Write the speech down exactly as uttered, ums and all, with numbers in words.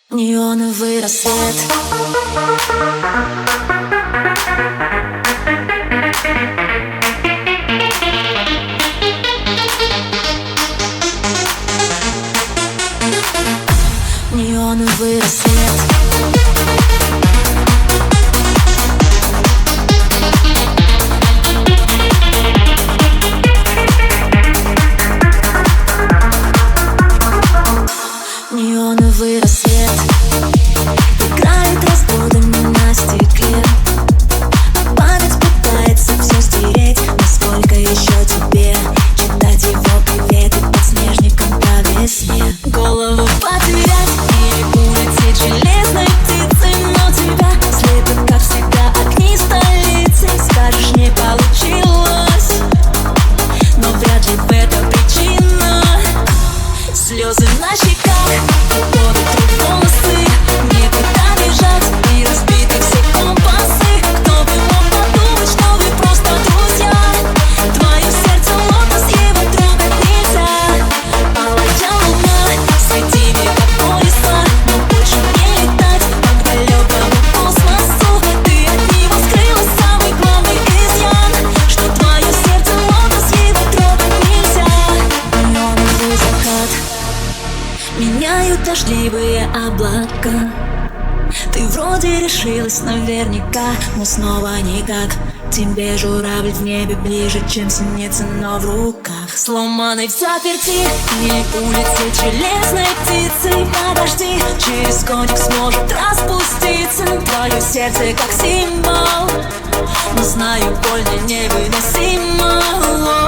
Неоновый рассвет. Неоновый рассвет. Неоновый рассвет играет разводами на стекле. Память пытается все стереть. Насколько еще тебе читать его приветы под снежником по весне? Голову потерять или улететь железной птицей, но тебя слепят, как всегда, огни столицы. Скажешь, не получилось, но вряд ли в этом причина. Слезы на щеках, уходят в волосы, некуда бежать и разбиты все компасы. Кто бы мог подумать, что вы просто друзья? Твое сердце лотос, его трогать нельзя. Полотя луна, свети мне как пояса, но больше не летать так далекому космосу. Ты от него скрыла самый главный изъян, что твое сердце лотос, его трогать нельзя. Неоновый закат меняют дождливые облака. Ты вроде решилась наверняка, но снова никак. Тебе журавль в небе ближе, чем синица, но в руках сломанной в заперти. Или улететь железной птицей. Подожди, через годик сможет распуститься твое сердце как символ, но знаю, больно невыносимо.